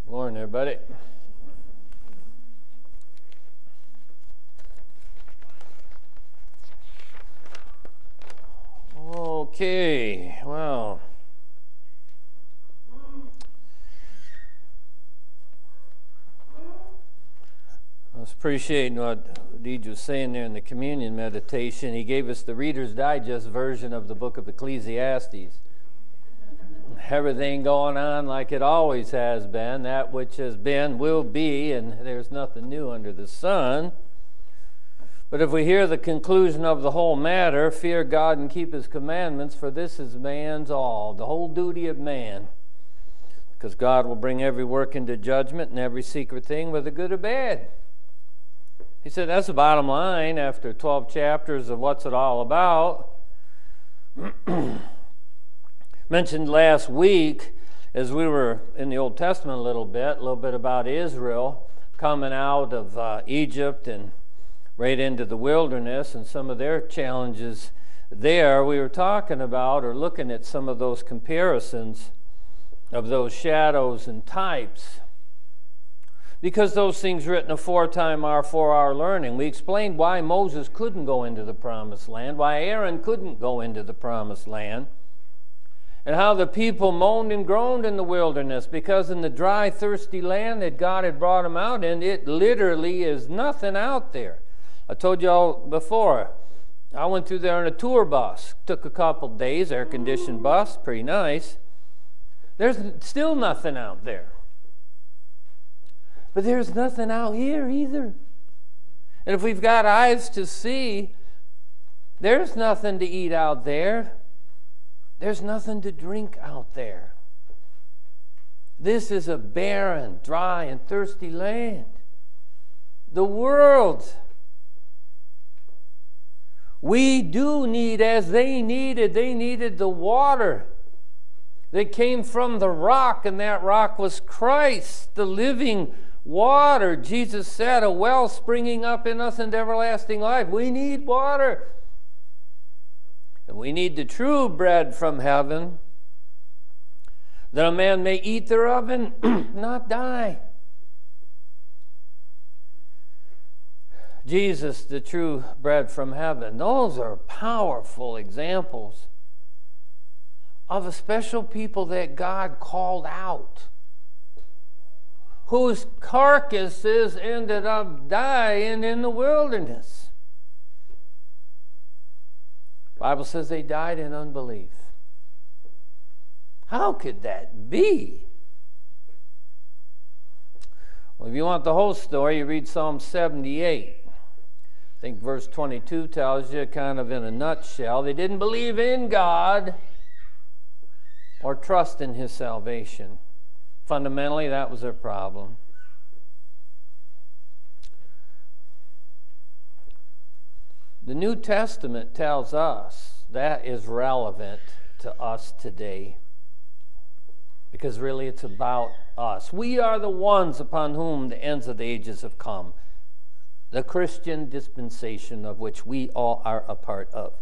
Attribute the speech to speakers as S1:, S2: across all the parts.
S1: Morning, everybody. Okay, well, I was appreciating what Deej was saying there in the communion meditation. He gave us the Reader's Digest version of the book of Ecclesiastes. Everything going on like it always has been. That which has been will be, and there's nothing new under the sun. But if we hear the conclusion of the whole matter, fear God and keep His commandments, for this is man's all, the whole duty of man. Because God will bring every work into judgment and every secret thing, whether good or bad. He said that's the bottom line after 12 chapters of what's it all about. Mentioned last week, as we were in the Old Testament a little bit about Israel coming out of Egypt and right into the wilderness and some of their challenges there. We were talking about or looking at some of those comparisons of those shadows and types, because those things written aforetime are for our learning. We explained why Moses couldn't go into the promised land, why Aaron couldn't go into the promised land, and how the people moaned and groaned in the wilderness, because in the dry, thirsty land that God had brought them out in, it literally is nothing out there. I told you all before, I went through there in a tour bus. Took a couple days, air-conditioned bus, pretty nice. There's still nothing out there. But there's nothing out here either. And if we've got eyes to see, there's nothing to eat out there. There's nothing to drink out there. This is a barren, dry, and thirsty land. The world. We do need, as they needed the water that came from the rock, and that rock was Christ, the living water. Jesus said, a well springing up in us into everlasting life. We need water. And we need the true bread from heaven, that a man may eat thereof and not die. Jesus, the true bread from heaven. Those are powerful examples of a special people that God called out, whose carcasses ended up dying in the wilderness. The Bible says they died in unbelief. How could that be? Well, if you want the whole story, you read Psalm 78. I think verse 22 tells you, kind of in a nutshell, they didn't believe in God or trust in His salvation. Fundamentally, that was their problem. The New Testament tells us that is relevant to us today, because really it's about us. We are the ones upon whom the ends of the ages have come. The Christian dispensation, of which we all are a part of.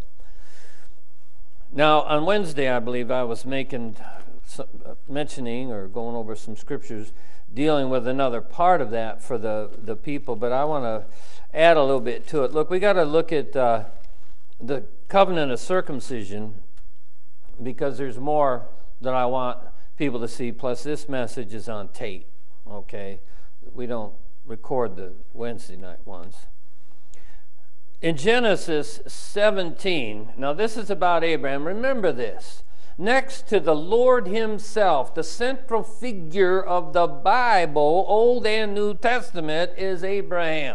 S1: Now, on Wednesday, I believe I was mentioning or going over some scriptures dealing with another part of that for the people, but I want to add a little bit to it. Look, we got to look at the covenant of circumcision, because there's more that I want people to see, plus this message is on tape, okay? We don't record the Wednesday night ones. In Genesis 17, now this is about Abraham. Remember this. Next to the Lord Himself, the central figure of the Bible, Old and New Testament, is Abraham.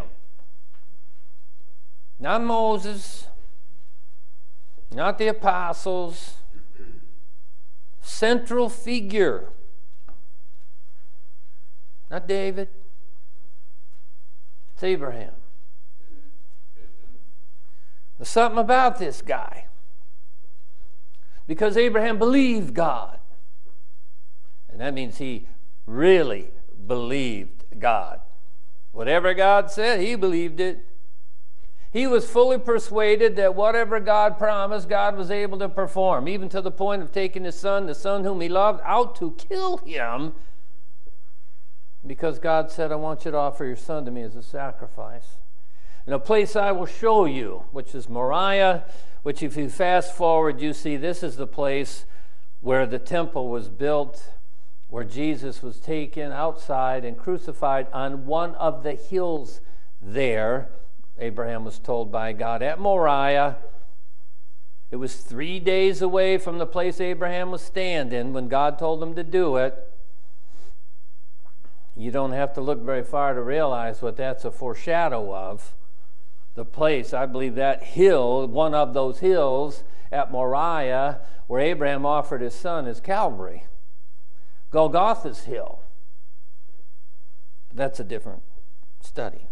S1: Not Moses, not the apostles. Central figure. Not David. It's Abraham. There's something about this guy. Because Abraham believed God. And that means he really believed God. Whatever God said, he believed it. He was fully persuaded that whatever God promised, God was able to perform, even to the point of taking his son, the son whom he loved, out to kill him Because God said, I want you to offer your son to me as a sacrifice. And a place I will show you, which is Moriah, which if you fast forward, you see this is the place where the temple was built, where Jesus was taken outside and crucified on one of the hills there. Abraham was told by God at Moriah. It was 3 days away from the place Abraham was standing when God told him to do it. You don't have to look very far to realize what that's a foreshadow of. The place, I believe that hill, one of those hills at Moriah where Abraham offered his son, is Calvary. Golgotha's hill. That's a different study.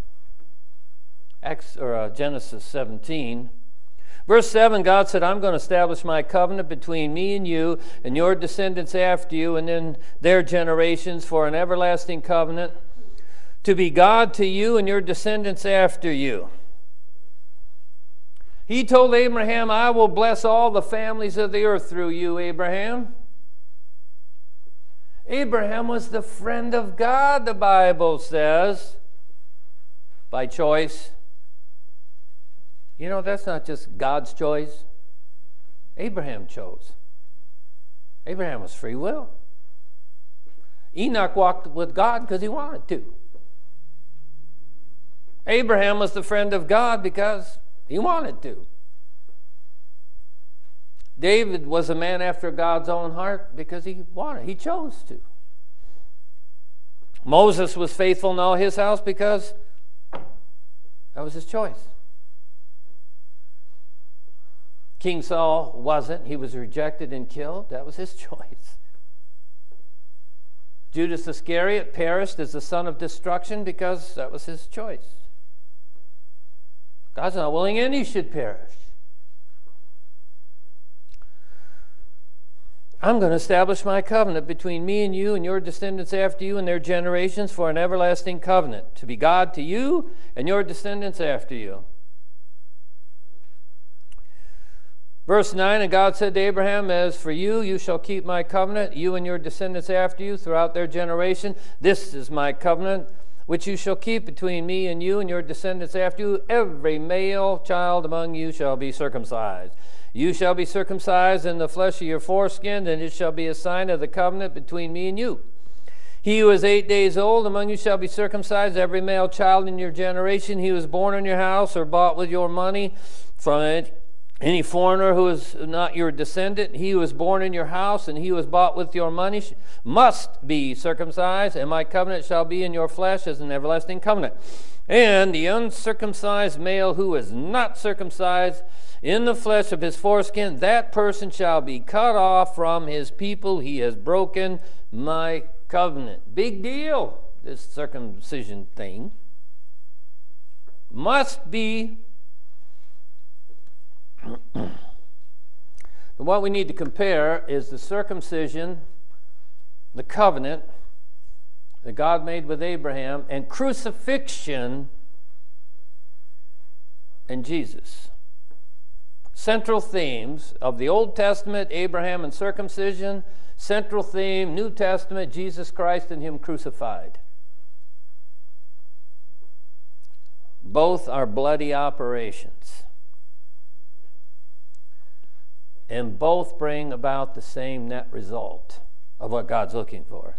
S1: Genesis 17. Verse 7, God said, I'm going to establish my covenant between me and you and your descendants after you and then their generations for an everlasting covenant to be God to you and your descendants after you. He told Abraham, I will bless all the families of the earth through you, Abraham. Abraham was the friend of God, the Bible says, by choice. You know, that's not just God's choice. Abraham chose. Abraham was free will. Enoch walked with God because he wanted to. Abraham was the friend of God because he wanted to. David was a man after God's own heart because he wanted, he chose to. Moses was faithful in all his house because that was his choice. King Saul wasn't. He was rejected and killed. That was his choice. Judas Iscariot perished as the son of destruction because that was his choice. God's not willing any should perish. I'm going to establish my covenant between me and you and your descendants after you and their generations for an everlasting covenant, to be God to you and your descendants after you. Verse 9, and God said to Abraham, as for you, you shall keep my covenant, you and your descendants after you throughout their generation. This is my covenant, which you shall keep between me and your descendants after you. Every male child among you shall be circumcised. You shall be circumcised in the flesh of your foreskin, and it shall be a sign of the covenant between me and you. He who is 8 days old among you shall be circumcised, every male child in your generation. He who was born in your house or bought with your money from it. Any foreigner who is not your descendant, he who was born in your house and he who was bought with your money must be circumcised, and my covenant shall be in your flesh as an everlasting covenant. And the uncircumcised male who is not circumcised in the flesh of his foreskin, that person shall be cut off from his people. He has broken my covenant. Big deal, this circumcision thing. Must be. What we need to compare is the circumcision, the covenant that God made with Abraham, and crucifixion and Jesus. Central themes of the Old Testament, Abraham and circumcision. Central theme, New Testament, Jesus Christ and Him crucified. Both are bloody operations. And both bring about the same net result of what God's looking for.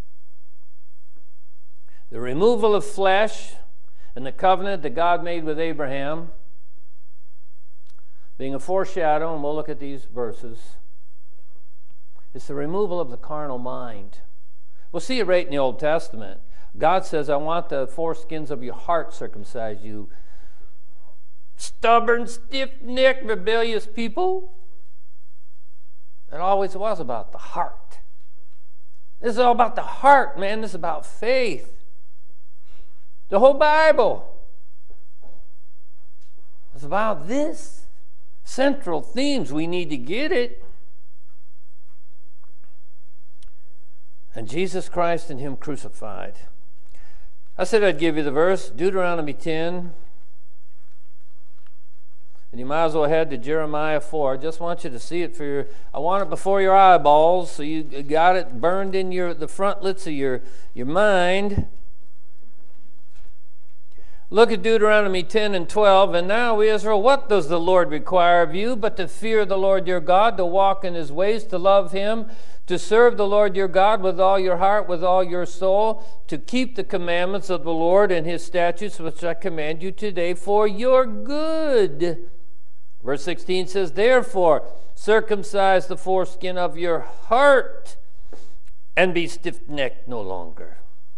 S1: The removal of flesh and the covenant that God made with Abraham being a foreshadow, and we'll look at these verses, it's the removal of the carnal mind. We'll see it right in the Old Testament. God says, I want the foreskins of your heart circumcised, you stubborn, stiff-necked, rebellious people. It always was about the heart. This is all about the heart, man. This is about faith. The whole Bible is about this. Central themes. We need to get it. And Jesus Christ and Him crucified. I said I'd give you the verse. Deuteronomy 10. And you might as well head to Jeremiah 4. I just want you to see it I want it before your eyeballs, so you got it burned in the frontlets of your mind. Look at Deuteronomy 10 and 12. And now, Israel, what does the Lord require of you but to fear the Lord your God, to walk in his ways, to love him, to serve the Lord your God with all your heart, with all your soul, to keep the commandments of the Lord and his statutes, which I command you today for your good. Verse 16 says, therefore, circumcise the foreskin of your heart and be stiff-necked no longer.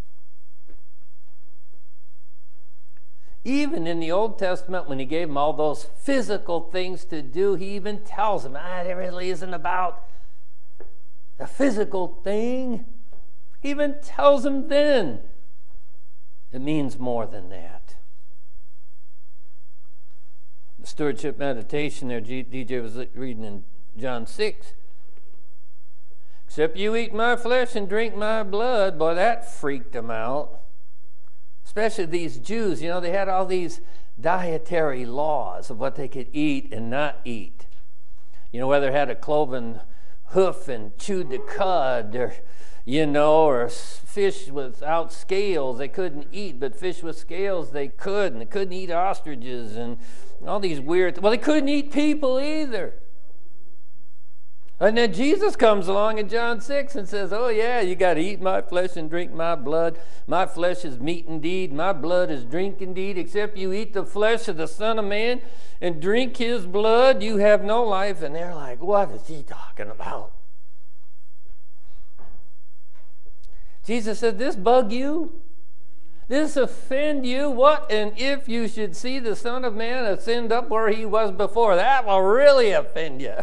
S1: Even in the Old Testament, when he gave them all those physical things to do, he even tells them, it really isn't about the physical thing. He even tells them then, it means more than that. The stewardship meditation there, DJ was reading in John 6. Except you eat my flesh and drink my blood, boy, that freaked them out. Especially these Jews, they had all these dietary laws of what they could eat and not eat. Whether it had a cloven hoof and chewed the cud, or fish without scales they couldn't eat, but fish with scales they could, and they couldn't eat ostriches and all these weird. Well, they couldn't eat people either. And then Jesus comes along in John 6 and says, oh yeah, you got to eat my flesh and drink my blood. My flesh is meat indeed, my blood is drink indeed. Except you eat the flesh of the Son of Man and drink his blood, you have no life. And they're like, what is he talking about? Jesus said, this bug you? This offend you? What? And if you should see the Son of Man ascend up where he was before, that will really offend you.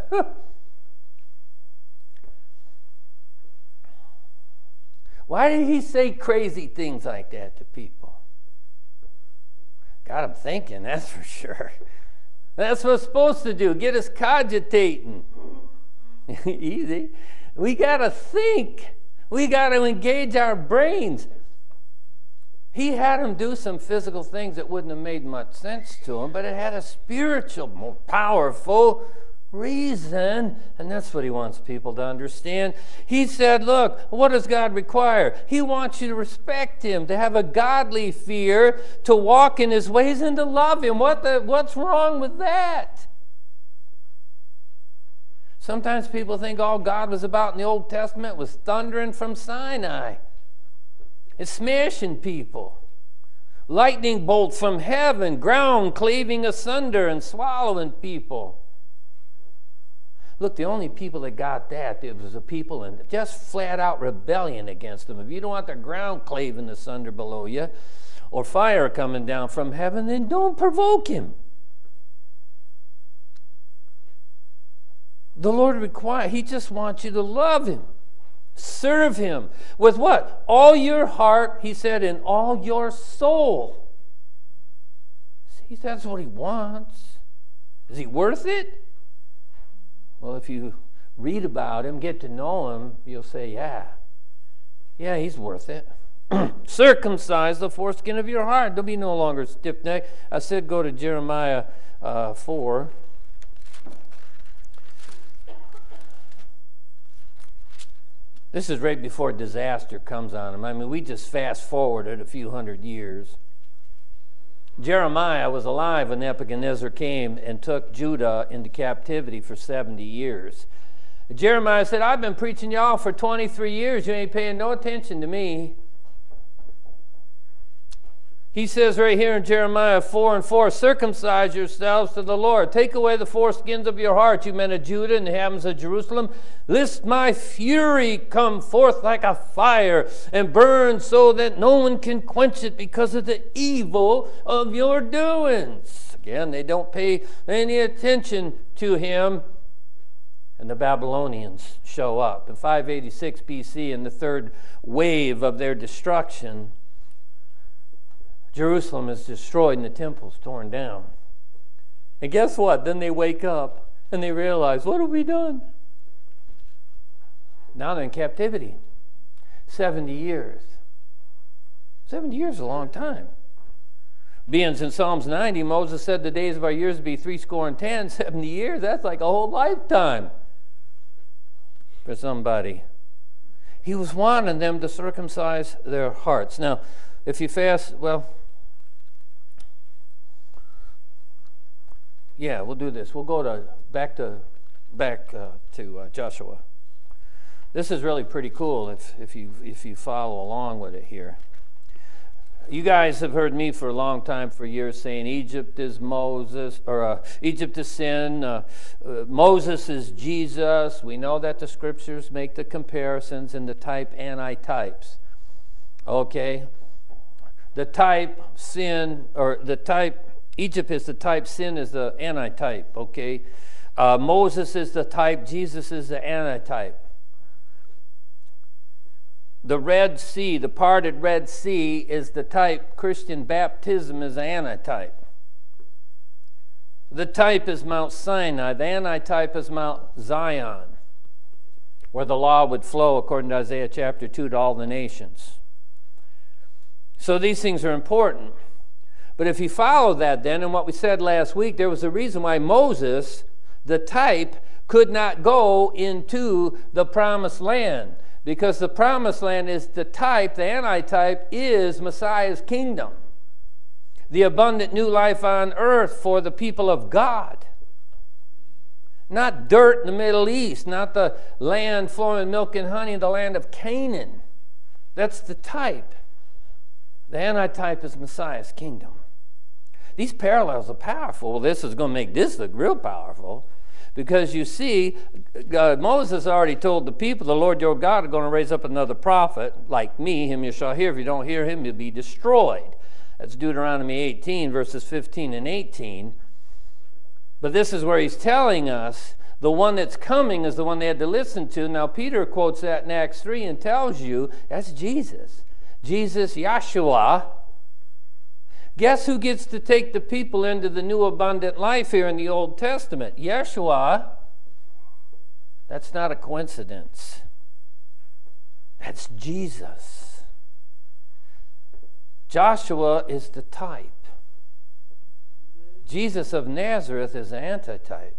S1: Why did he say crazy things like that to people? Got them thinking, that's for sure. That's what it's supposed to do, get us cogitating. Easy. We got to think. We got to engage our brains. He had them do some physical things that wouldn't have made much sense to him, but it had a spiritual, more powerful reason, and that's what he wants people to understand. He said, look, what does God require? He wants you to respect him, to have a godly fear, to walk in his ways, and to love him. What's wrong with that? Sometimes people think all God was about in the Old Testament was thundering from Sinai. It's smashing people. Lightning bolts from heaven, ground cleaving asunder and swallowing people. Look, the only people that got that, it was the people in just flat out rebellion against them. If you don't want the ground cleaving asunder below you, or fire coming down from heaven, then don't provoke him. The Lord requires, he just wants you to love him. Serve him with what? All your heart, he said, and all your soul. See, that's what he wants. Is he worth it? Well, if you read about him, get to know him, you'll say, yeah, he's worth it. Circumcise the foreskin of your heart. Don't be no longer stiff-necked. I said go to Jeremiah 4. This is right before disaster comes on them. I mean, we just fast forwarded a few hundred years. Jeremiah was alive when Nebuchadnezzar came and took Judah into captivity for 70 years. Jeremiah said, I've been preaching y'all for 23 years. You ain't paying no attention to me. He says right here in Jeremiah 4:4, circumcise yourselves to the Lord. Take away the foreskins of your heart, you men of Judah and the inhabitants of Jerusalem. Lest my fury come forth like a fire and burn so that no one can quench it because of the evil of your doings. Again, they don't pay any attention to him. And the Babylonians show up. In 586 BC, in the third wave of their destruction, Jerusalem is destroyed and the temple's torn down. And guess what? Then they wake up and they realize, what have we done? Now they're in captivity. 70 years. 70 years is a long time. Being in Psalms 90, Moses said the days of our years would be 70, 70 years. That's like a whole lifetime for somebody. He was wanting them to circumcise their hearts. Now, if you fast, we'll do this. We'll go back to Joshua. This is really pretty cool if you follow along with it here. You guys have heard me for a long time, for years, saying Egypt is Moses, or Egypt is sin. Moses is Jesus. We know that the scriptures make the comparisons in the type antitypes. Okay? The type sin, or the type Egypt is the type, sin is the antitype. Okay? Moses is the type, Jesus is the antitype. The Red Sea, the parted Red Sea, is the type. Christian baptism is the antitype. The type is Mount Sinai. The antitype is Mount Zion, where the law would flow, according to Isaiah chapter 2, to all the nations. So these things are important. But if you follow that then, and what we said last week, there was a reason why Moses, the type, could not go into the promised land. Because the promised land is the type, the antitype is Messiah's kingdom. The abundant new life on earth for the people of God. Not dirt in the Middle East, not the land flowing milk and honey, the land of Canaan. That's the type. The antitype is Messiah's kingdom. These parallels are powerful. Well, this is going to make this look real powerful. Because you see, Moses already told the people, the Lord your God is going to raise up another prophet like me. Him you shall hear. If you don't hear him, you'll be destroyed. That's Deuteronomy 18, verses 15 and 18. But this is where he's telling us the one that's coming is the one they had to listen to. Now, Peter quotes that in Acts 3 and tells you that's Jesus. Jesus, Yeshua. Guess who gets to take the people into the new abundant life here in the Old Testament? Yeshua. That's not a coincidence. That's Jesus. Joshua is the type. Jesus of Nazareth is the antitype.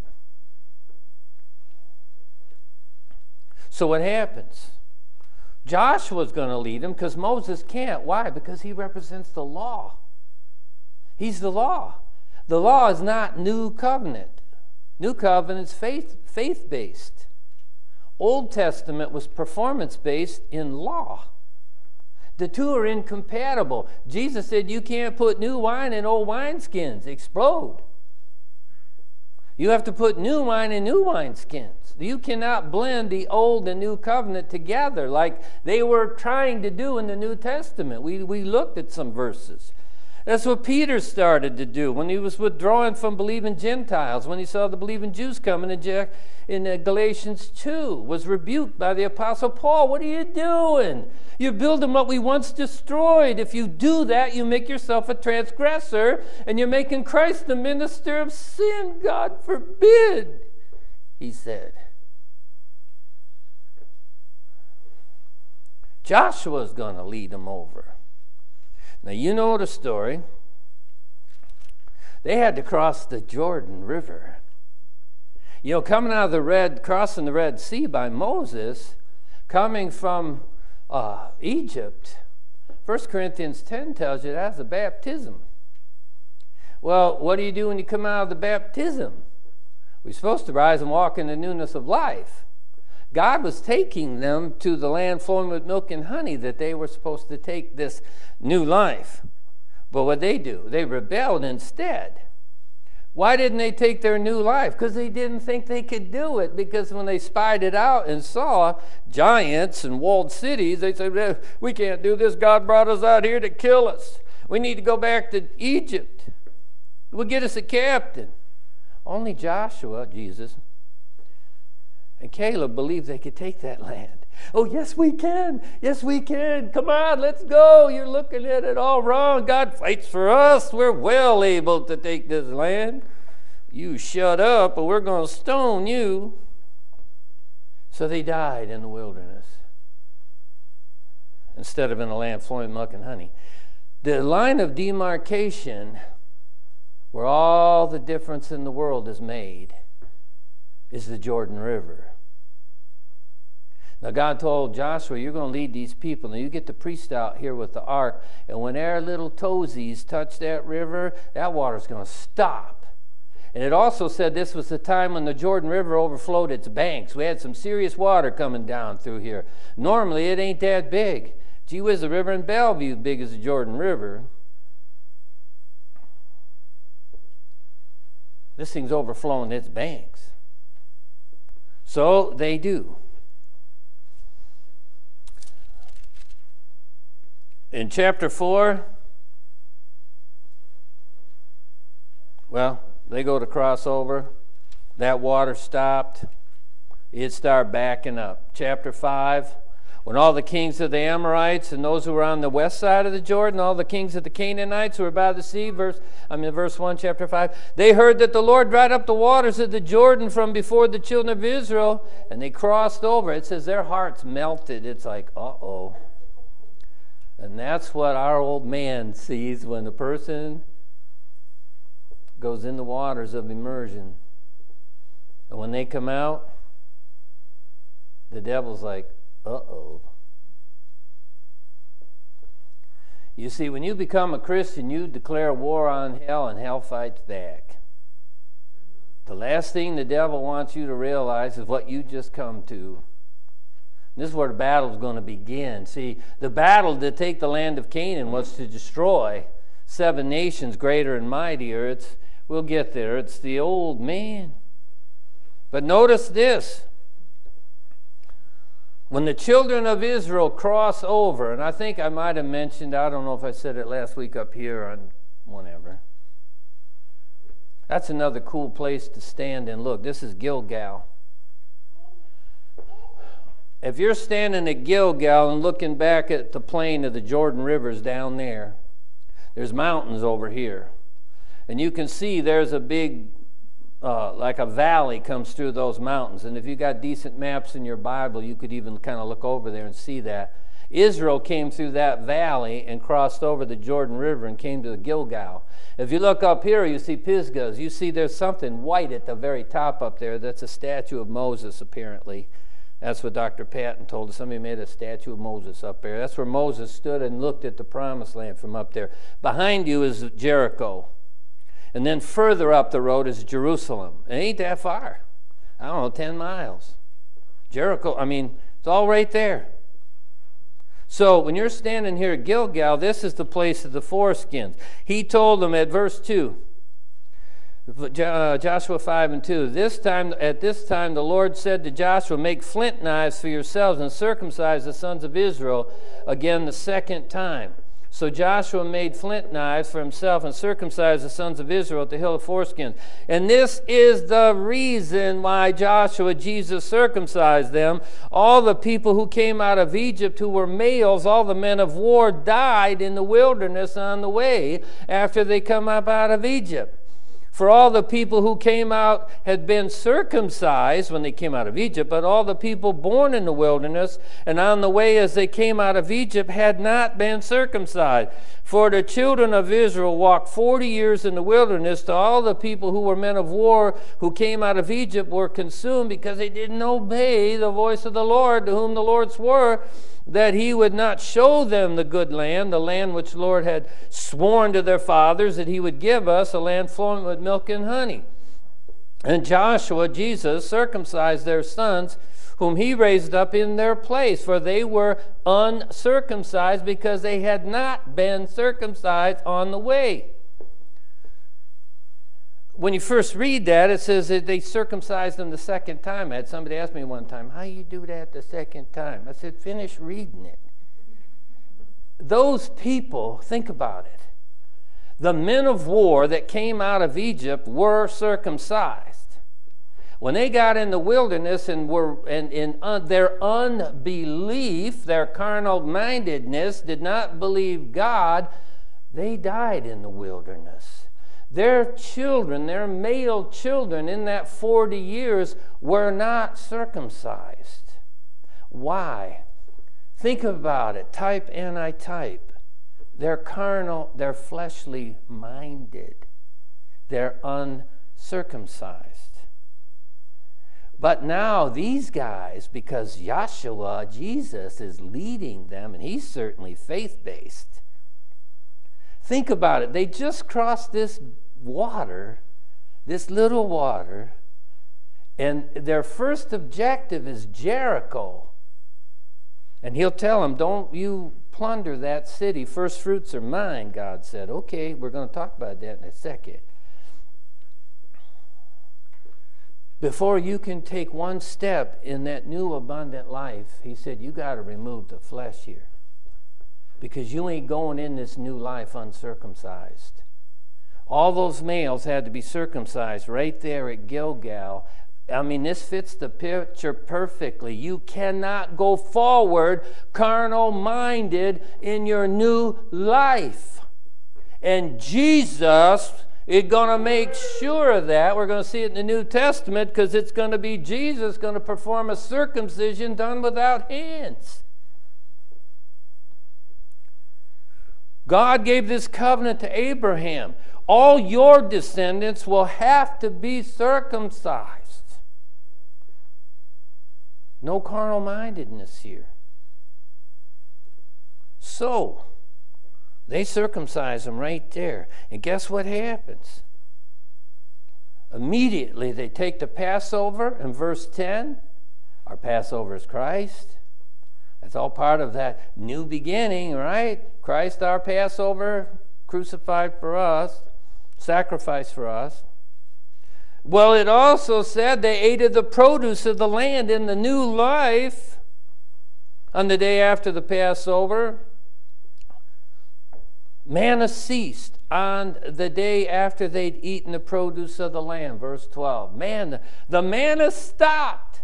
S1: So what happens? Joshua's going to lead them because Moses can't. Why? Because he represents the law. He's the law. The law is not new covenant. New covenant's faith-based. Old Testament was performance-based in law. The two are incompatible. Jesus said you can't put new wine in old wineskins. Explode. You have to put new wine in new wineskins. You cannot blend the old and new covenant together like they were trying to do in the New Testament. We looked at some verses. That's what Peter started to do when he was withdrawing from believing Gentiles, when he saw the believing Jews coming in Galatians 2, was rebuked by the Apostle Paul. What are you doing? You're building what we once destroyed. If you do that, you make yourself a transgressor, and you're making Christ the minister of sin. God forbid, he said. Joshua's going to lead them over. Now, you know the story. They had to cross the Jordan River. You know, coming out of crossing the Red Sea by Moses, coming from Egypt, 1 Corinthians 10 tells you that's a baptism. Well, what do you do when you come out of the baptism? We're supposed to rise and walk in the newness of life. God was taking them to the land flowing with milk and honey, that they were supposed to take this new life. But what they do? They rebelled instead. Why didn't they take their new life? Because they didn't think they could do it. Because when they spied it out and saw giants and walled cities, they said, we can't do this. God brought us out here to kill us. We need to go back to Egypt. It would get us a captain. Only Joshua, Jesus, and Caleb believed they could take that land. Oh, yes, we can. Yes, we can. Come on, let's go. You're looking at it all wrong. God fights for us. We're well able to take this land. You shut up, or we're going to stone you. So they died in the wilderness instead of in a land flowing milk and honey. The line of demarcation where all the difference in the world is made is the Jordan River. Now God told Joshua, you're going to lead these people. Now you get the priest out here with the ark, and when their little toesies touch that river, that water's going to stop. And it also said this was the time when the Jordan River overflowed its banks. We had some serious water coming down through here. Normally it ain't that big. Gee whiz, the river in Bellevue big as the Jordan River. This thing's overflowing its banks. So they do. In chapter 4, well, they go to cross over. That water stopped. It started backing up. Chapter 5, when all the kings of the Amorites and those who were on the west side of the Jordan, all the kings of the Canaanites who were by the sea, verse 1, chapter 5, they heard that the Lord dried up the waters of the Jordan from before the children of Israel, and they crossed over. It says their hearts melted. It's like, uh-oh. And that's what our old man sees when a person goes in the waters of immersion. And when they come out, the devil's like, uh-oh. You see, when you become a Christian, you declare war on hell, and hell fights back. The last thing the devil wants you to realize is what you just come to. This is where the battle's going to begin. See, the battle to take the land of Canaan was to destroy 7 nations greater and mightier. We'll get there. It's the old man. But notice this. When the children of Israel cross over, and I think I might have mentioned, I don't know if I said it last week up here on whatever. That's another cool place to stand and look. This is Gilgal. If you're standing at Gilgal and looking back at the plain of the Jordan Rivers down there, there's mountains over here. And you can see there's a big, like a valley comes through those mountains. And if you got decent maps in your Bible, you could even kind of look over there and see that. Israel came through that valley and crossed over the Jordan River and came to the Gilgal. If you look up here, you see Pisgah. You see there's something white at the very top up there. That's a statue of Moses, apparently. That's what Dr. Patton told us. Somebody made a statue of Moses up there. That's where Moses stood and looked at the promised land from up there. Behind you is Jericho. And then further up the road is Jerusalem. It ain't that far. I don't know, 10 miles. Jericho, it's all right there. So when you're standing here at Gilgal, this is the place of the foreskins. He told them at verse 2, Joshua 5:2. At this time the Lord said to Joshua, make flint knives for yourselves and circumcise the sons of Israel again the second time. So Joshua made flint knives for himself and circumcised the sons of Israel at the hill of foreskins. And this is the reason why Jesus circumcised them. All the people who came out of Egypt who were males, all the men of war, died in the wilderness on the way after they come up out of Egypt. For all the people who came out had been circumcised when they came out of Egypt, but all the people born in the wilderness and on the way as they came out of Egypt had not been circumcised. For the children of Israel walked 40 years in the wilderness. To all the people who were men of war who came out of Egypt were consumed because they didn't obey the voice of the Lord, to whom the Lord swore that he would not show them the good land, the land which the Lord had sworn to their fathers that he would give us, a land flowing with milk and honey. And Joshua, Jesus, circumcised their sons, whom he raised up in their place, for they were uncircumcised because they had not been circumcised on the way. When you first read that, it says that they circumcised them the second time. I had somebody ask me one time, how you do that the second time? I said, finish reading it. Those people, think about it. The men of war that came out of Egypt were circumcised. When they got in the wilderness and were in their unbelief, their carnal mindedness, did not believe God, they died in the wilderness. Their children, their male children in that 40 years were not circumcised. Why? Think about it. Type anti-type. They're carnal, they're fleshly minded. They're uncircumcised. But now these guys, because Yahshua, Jesus, is leading them, and he's certainly faith-based. Think about it. They just crossed this water, this little water, and their first objective is Jericho. And he'll tell them, don't you plunder that city. First fruits are mine, God said. Okay, we're going to talk about that in a second. Before you can take one step in that new abundant life, he said, you got to remove the flesh here. Because you ain't going in this new life uncircumcised. All those males had to be circumcised right there at Gilgal. I mean, this fits the picture perfectly. You cannot go forward carnal-minded in your new life. And Jesus is going to make sure of that. We're going to see it in the New Testament because it's going to be Jesus going to perform a circumcision done without hands. God gave this covenant to Abraham. All your descendants will have to be circumcised. No carnal-mindedness here. So, they circumcise them right there. And guess what happens? Immediately they take the Passover in verse 10. Our Passover is Christ. That's all part of that new beginning, right? Christ our Passover, crucified for us, sacrificed for us. Well, it also said they ate of the produce of the land in the new life on the day after the Passover. Manna ceased on the day after they'd eaten the produce of the land, verse 12. The manna stopped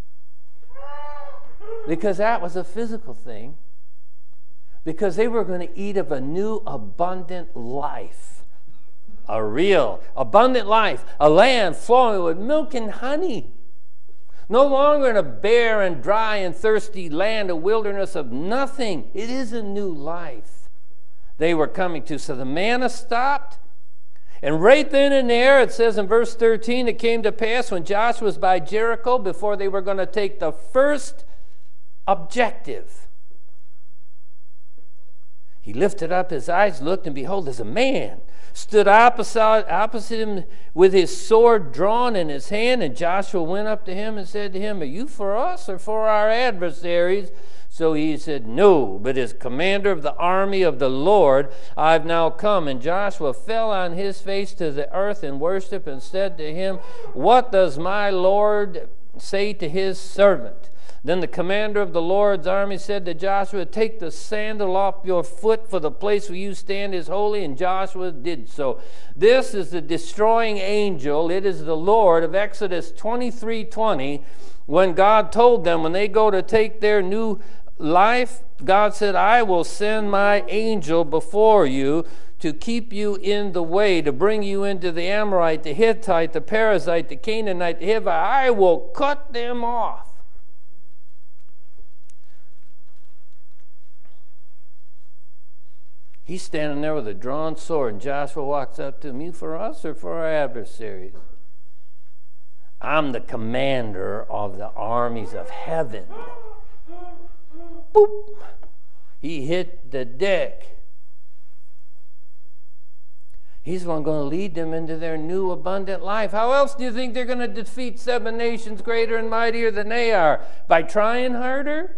S1: because that was a physical thing, because they were going to eat of a new abundant life, a real abundant life, a land flowing with milk and honey. No longer in a bare and dry and thirsty land, a wilderness of nothing. It is a new life they were coming to. So the manna stopped. And right then and there, it says in verse 13, it came to pass when Joshua was by Jericho, before they were going to take the first objective, he lifted up his eyes, looked, and behold, there's a man stood opposite him with his sword drawn in his hand. And Joshua went up to him and said to him, are you for us or for our adversaries? So he said, no, but as commander of the army of the Lord, I've now come. And Joshua fell on his face to the earth and worshipped and said to him, what does my Lord say to his servant? Then the commander of the Lord's army said to Joshua, take the sandal off your foot, for the place where you stand is holy. And Joshua did so. This is the destroying angel. It is the Lord of Exodus 23:20. When God told them, when they go to take their new life, God said, I will send my angel before you to keep you in the way, to bring you into the Amorite, the Hittite, the Perizzite, the Canaanite, the Hivite. I will cut them off. He's standing there with a drawn sword, and Joshua walks up to him, you for us or for our adversaries? I'm the commander of the armies of heaven. Boop! He hit the deck. He's the one going to lead them into their new abundant life. How else do you think they're going to defeat 7 nations greater and mightier than they are? By trying harder?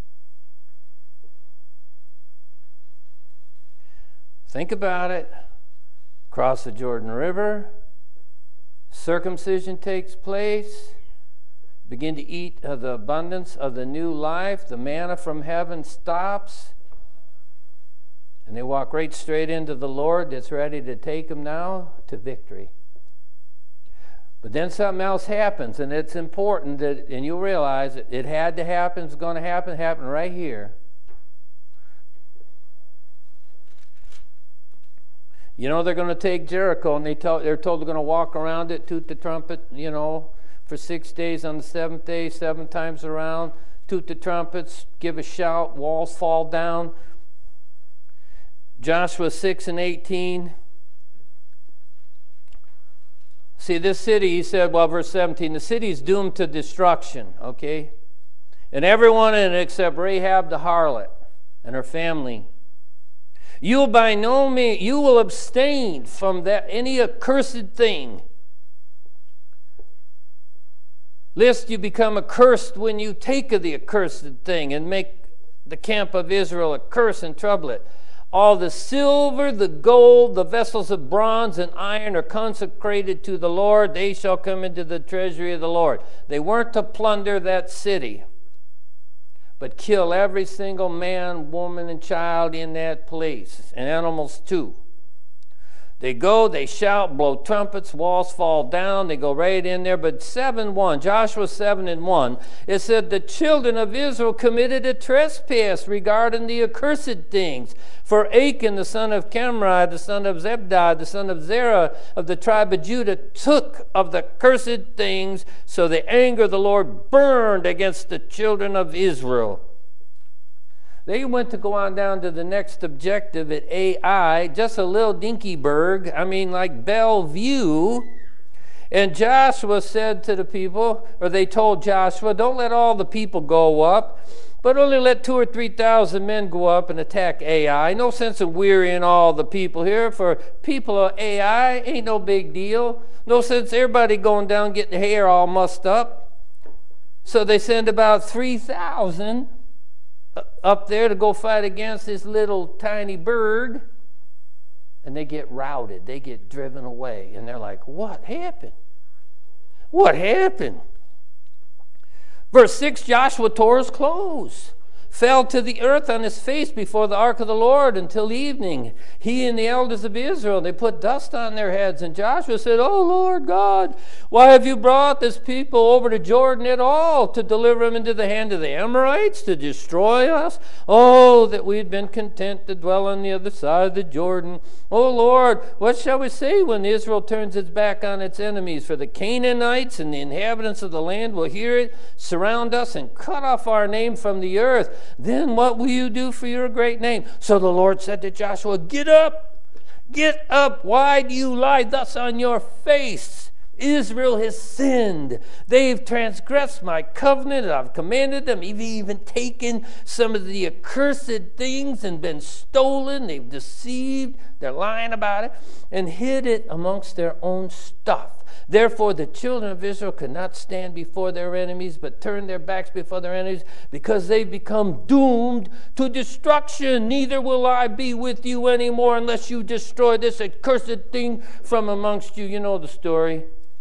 S1: Think about it. Cross the Jordan River. Circumcision takes place. Begin to eat of the abundance of the new life. The manna from heaven stops. And they walk right straight into the Lord that's ready to take them now to victory. But then something else happens, and it's important that, and you'll realize it had to happen, it's going to happen right here. You know, they're going to take Jericho, and they're told they're going to walk around it, toot the trumpet, for 6 days. On the 7th day, 7 times around, toot the trumpets, give a shout, walls fall down. Joshua 6 and 18. See, this city, he said, well, verse 17, the city is doomed to destruction, okay? And everyone in it except Rahab the harlot and her family. You will by no means, you will abstain from that any accursed thing, lest you become accursed when you take of the accursed thing and make the camp of Israel a curse and trouble it. All the silver, the gold, the vessels of bronze and iron are consecrated to the Lord. They shall come into the treasury of the Lord. They weren't to plunder that city, but kill every single man, woman, and child in that place, and animals too. They go, they shout, blow trumpets, walls fall down, they go right in there. But 7:1, Joshua 7 and 1, it said the children of Israel committed a trespass regarding the accursed things. For Achan, the son of Camri, the son of Zebdi, the son of Zerah of the tribe of Judah, took of the cursed things, so the anger of the Lord burned against the children of Israel. They went to go on down to the next objective at Ai, just a little dinky burg, like Bellevue. And Joshua said to the people, or they told Joshua, don't let all the people go up, but only let 2,000 or 3,000 men go up and attack Ai. No sense in wearying all the people here, for people of Ai ain't no big deal. No sense everybody going down getting their hair all mussed up. So they send about 3,000 up there to go fight against this little tiny burg, and they get routed. They get driven away, and they're like, what happened? What happened? Verse 6, Joshua tore his clothes, fell to the earth on his face before the ark of the Lord until evening. He and the elders of Israel, they put dust on their heads. And Joshua said, oh, Lord God, why have you brought this people over to Jordan at all to deliver them into the hand of the Amorites, to destroy us? Oh, that we had been content to dwell on the other side of the Jordan. Oh, Lord, what shall we say when Israel turns its back on its enemies? For the Canaanites and the inhabitants of the land will hear it, surround us, and cut off our name from the earth. Then what will you do for your great name? So the Lord said to Joshua, get up, why do you lie thus on your face? Israel has sinned. They've transgressed my covenant. I've commanded them. They've even taken some of the accursed things and been stolen. They've deceived. They're lying about it and hid it amongst their own stuff. Therefore, the children of Israel could not stand before their enemies, but turned their backs before their enemies, because they've become doomed to destruction. Neither will I be with you anymore unless you destroy this accursed thing from amongst you. You know the story.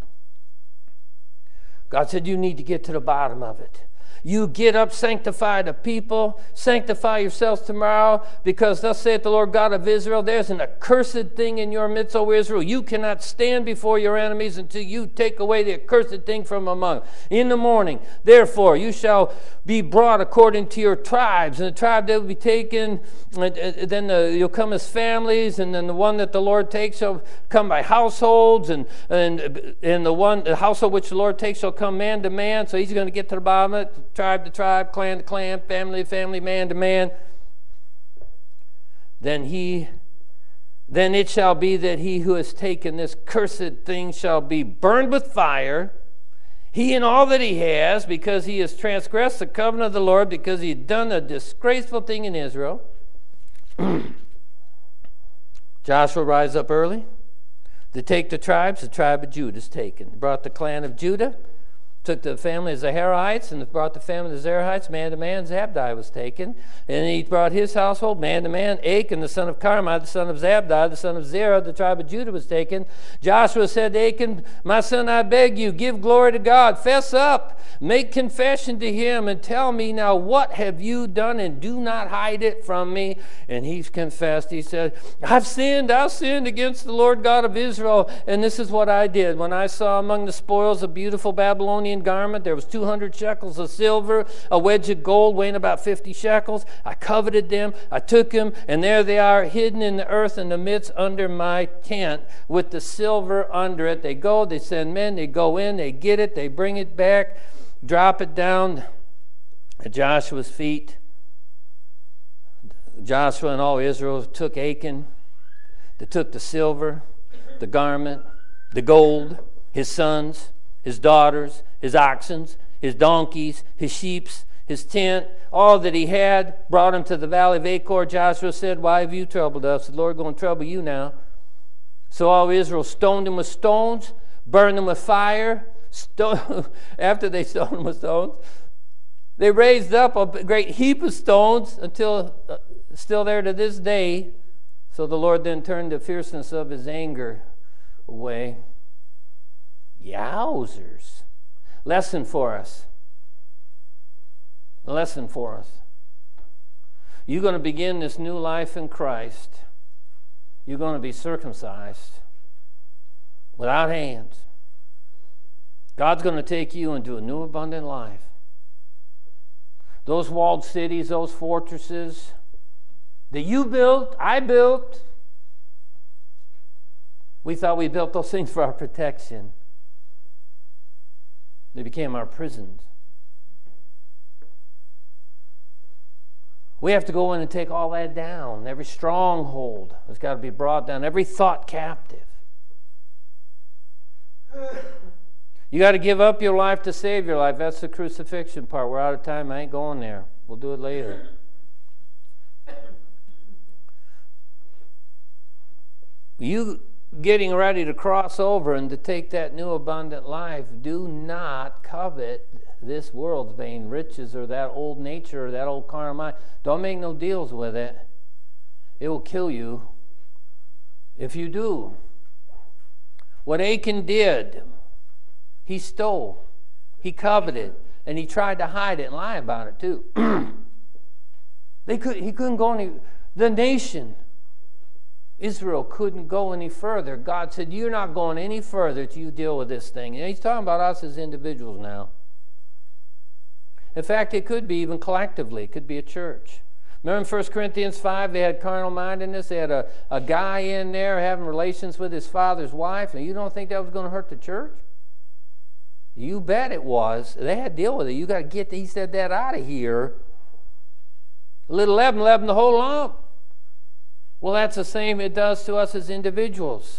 S1: God said, you need to get to the bottom of it. You get up, sanctify the people, sanctify yourselves tomorrow, because thus saith the Lord God of Israel, there's an accursed thing in your midst, O Israel. You cannot stand before your enemies until you take away the accursed thing from among them. In the morning, therefore, you shall be brought according to your tribes, and the tribe that will be taken, and then you'll come as families, and then the one that the Lord takes shall come by households, and the household which the Lord takes shall come man to man. So he's going to get to the bottom of it. Tribe to tribe, clan to clan, family to family, man to man. Then it shall be that he who has taken this cursed thing shall be burned with fire, he and all that he has, because he has transgressed the covenant of the Lord, because he had done a disgraceful thing in Israel. Joshua rise up early to take the tribes. The tribe of Judah is taken. He brought the clan of Judah, took the family of Zerahites, and brought the family of the Zerahites, man to man. Zabdi was taken. And he brought his household, man to man. Achan, the son of Carmi, the son of Zabdi, the son of Zerah, the tribe of Judah, was taken. Joshua said to Achan, my son, I beg you, give glory to God. Fess up, make confession to him, and tell me now, what have you done, and do not hide it from me. And he's confessed. He said, I've sinned against the Lord God of Israel, and this is what I did. When I saw among the spoils a beautiful Babylonian garment, there was 200 shekels of silver, a wedge of gold weighing about 50 shekels. I coveted them, I took them, and there they are, hidden in the earth in the midst under my tent, with the silver under it. They go, they send men, they go in, they get it, they bring it back, drop it down at Joshua's feet. Joshua and all Israel took Achan. They took the silver, the garment, the gold, his sons, his daughters, his oxen, his donkeys, his sheep, his tent, all that he had, brought him to the valley of Achor. Joshua said, "Why have you troubled us? The Lord going to trouble you now." So all Israel stoned him with stones, burned him with fire. After they stoned him with stones, they raised up a great heap of stones until still there to this day. So the Lord then turned the fierceness of his anger away. Yowzers. Lesson for us. A lesson for us. You're going to begin this new life in Christ. You're going to be circumcised without hands. God's going to take you into a new abundant life. Those walled cities, those fortresses that you built, I built, we thought we built those things for our protection. They became our prisons. We have to go in and take all that down. Every stronghold has got to be brought down. Every thought captive. You got to give up your life to save your life. That's the crucifixion part. We're out of time. I ain't going there. We'll do it later. You getting ready to cross over and to take that new abundant life, do not covet this world's vain riches or that old nature or that old carnal mind. Don't make no deals with it. It will kill you if you do. What Achan did, he stole, he coveted, and he tried to hide it and lie about it too. He couldn't go any. The nation, Israel, couldn't go any further. God said, "You're not going any further till you deal with this thing." And he's talking about us as individuals now. In fact, it could be even collectively. It could be a church. Remember in 1 Corinthians 5, they had carnal mindedness. They had a guy in there having relations with his father's wife. And you don't think that was going to hurt the church? You bet it was. They had to deal with it. You got to get, he said, that out of here. A little leaven the whole lump. Well, that's the same it does to us as individuals.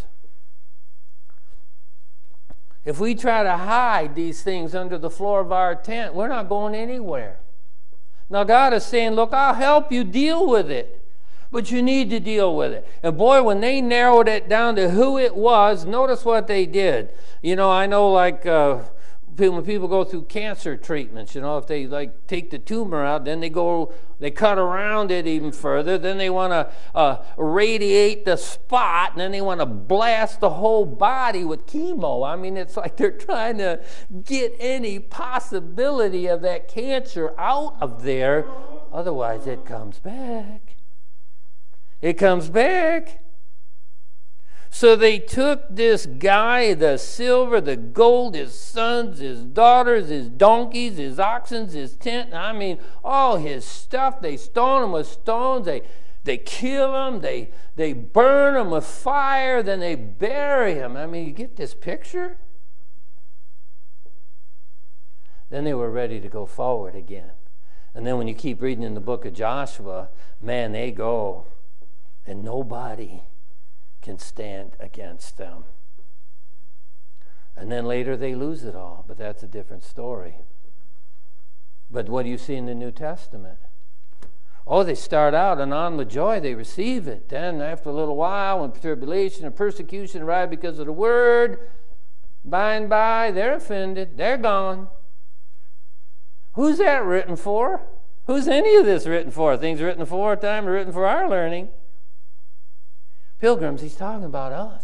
S1: If we try to hide these things under the floor of our tent, we're not going anywhere. Now God is saying, look, I'll help you deal with it. But you need to deal with it. And boy, when they narrowed it down to who it was, notice what they did. You know, I know like when people go through cancer treatments, you know, if they like take the tumor out, then they cut around it even further. Then they want to radiate the spot, and then they want to blast the whole body with chemo. I mean, it's like they're trying to get any possibility of that cancer out of there. Otherwise, it comes back. It comes back. So they took this guy, the silver, the gold, his sons, his daughters, his donkeys, his oxen, his tent. I mean, all his stuff. They stone him with stones. They kill him. They burn him with fire. Then they bury him. I mean, you get this picture? Then they were ready to go forward again. And then when you keep reading in the book of Joshua, man, they go. And nobody can stand against them. And then later they lose it all, but that's a different story. But what do you see in the New Testament? Oh, they start out and on with joy, they receive it. Then after a little while, when tribulation and persecution arrive because of the word, by and by they're offended, they're gone. Who's that written for? Who's any of this written for? Things written for our time are written for our learning. Pilgrims, he's talking about us.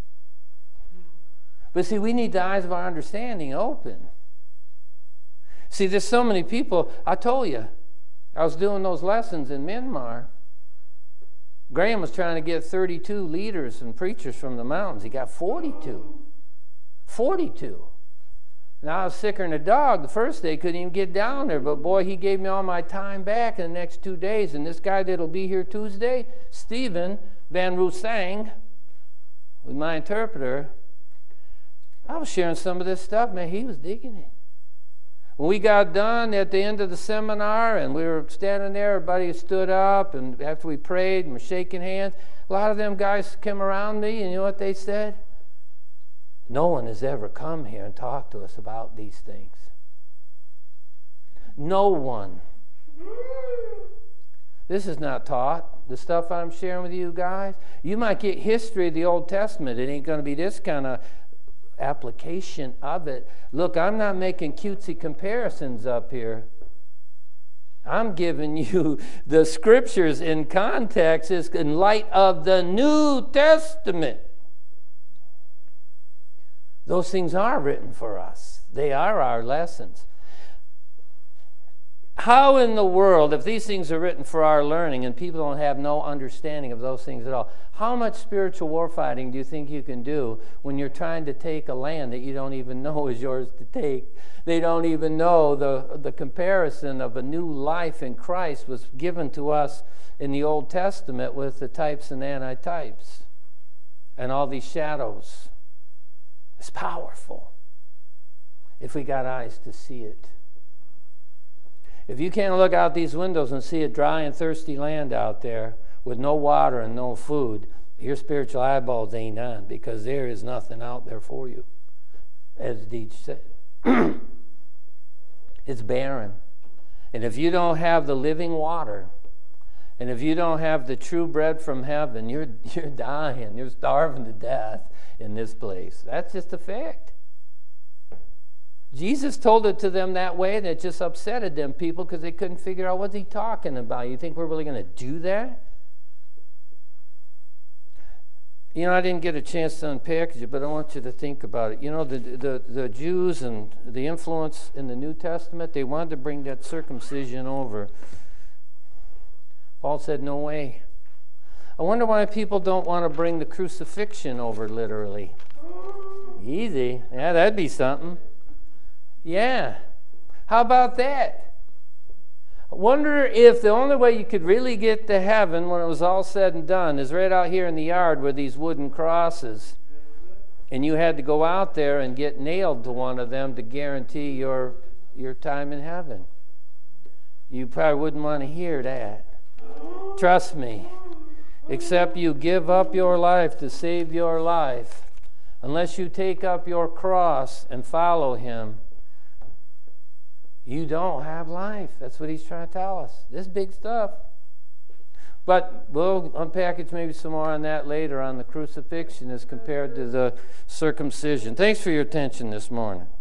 S1: But see, we need the eyes of our understanding open. See, there's so many people. I told you, I was doing those lessons in Myanmar. Graham was trying to get 32 leaders and preachers from the mountains. He got 42. 42. Now I was sicker than a dog. The first day, couldn't even get down there. But boy, he gave me all my time back in the next 2 days. And this guy that'll be here Tuesday, Stephen Van Roosang, with my interpreter, I was sharing some of this stuff, man. He was digging it. When we got done at the end of the seminar and we were standing there, everybody stood up, and after we prayed and were shaking hands, a lot of them guys came around me, and you know what they said? No one has ever come here and talked to us about these things. No one. This is not taught. The stuff I'm sharing with you guys, you might get history of the Old Testament. It ain't going to be this kind of application of it. Look, I'm not making cutesy comparisons up here. I'm giving you the scriptures in context in light of the New Testament. Those things are written for us. They are our lessons. How in the world, if these things are written for our learning and people don't have no understanding of those things at all, how much spiritual warfighting do you think you can do when you're trying to take a land that you don't even know is yours to take? They don't even know the comparison of a new life in Christ was given to us in the Old Testament with the types and antitypes and all these shadows. It's powerful if we got eyes to see it. If you can't look out these windows and see a dry and thirsty land out there with no water and no food, your spiritual eyeballs ain't on, because there is nothing out there for you, as Deej said. It's barren. And if you don't have the living water, and if you don't have the true bread from heaven, you're dying. You're starving to death in this place. That's just a fact. Jesus told it to them that way, and it just upsetted them people because they couldn't figure out what's he talking about. You think we're really going to do that? You know, I didn't get a chance to unpackage it, but I want you to think about it. You know, the Jews and the influence in the New Testament, they wanted to bring that circumcision over. Paul said, no way. I wonder why people don't want to bring the crucifixion over literally. Easy. Yeah, that'd be something. Yeah. How about that? I wonder if the only way you could really get to heaven when it was all said and done is right out here in the yard with these wooden crosses. And you had to go out there and get nailed to one of them to guarantee your time in heaven. You probably wouldn't want to hear that. Trust me. Except you give up your life to save your life. Unless you take up your cross and follow him, you don't have life. That's what he's trying to tell us. This big stuff. But we'll unpackage maybe some more on that later, on the crucifixion as compared to the circumcision. Thanks for your attention this morning.